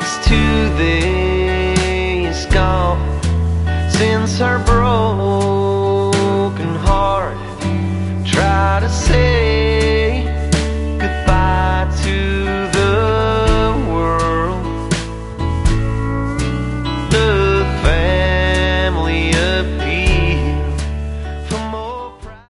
It's 2 days gone since her broken heart tried to say